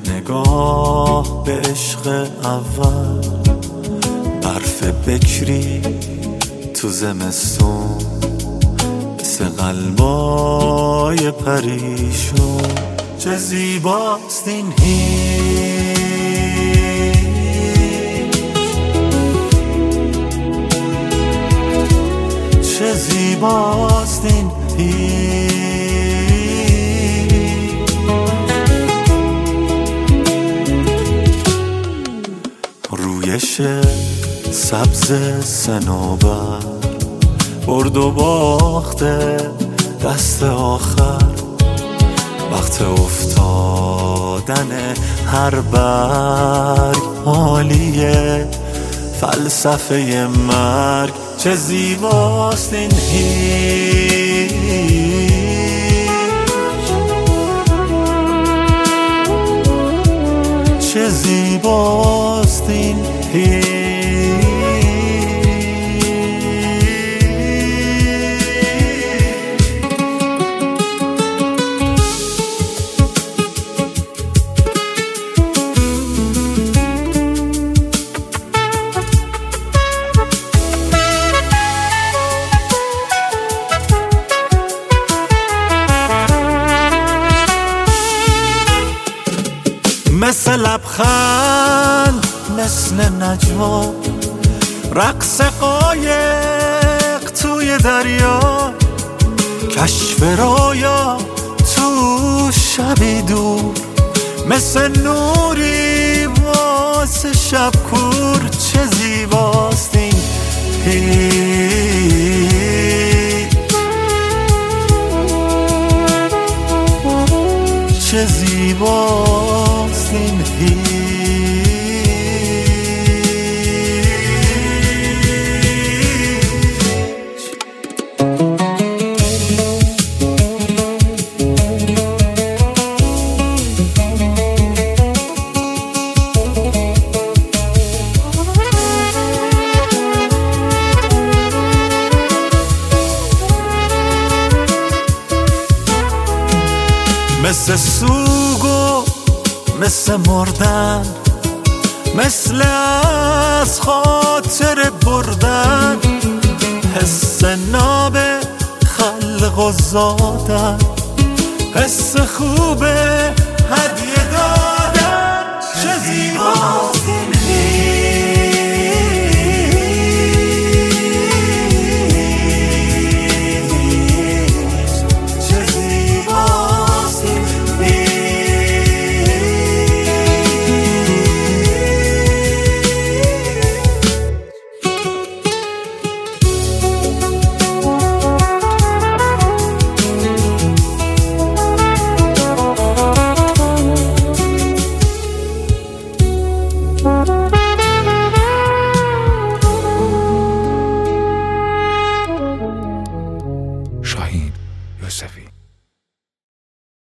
نگاه به عشق اول، برف بکری تو زمستون، مثل قلبای پریشون. چه زیباست این چه زیباست این رویش سبز صنوبر، برد و باخته دست آخر، وقت افتادن هر برگ حالیه فلسفه مرگ. چه زیباست این چه زیباست این مثل لبخند، مثل نجوا، رقص قایق توی دریا، کشف رویا تو شبی دور، مثل نوری واسه شب کور. چه زیباست این چه زیباست این مثل سوگ و مثل مردن، مثل از خاطر بردن، حس ناب خلق و زادن، حس خوب هدیه دادن. چه زیباست این شاهین یوسفی.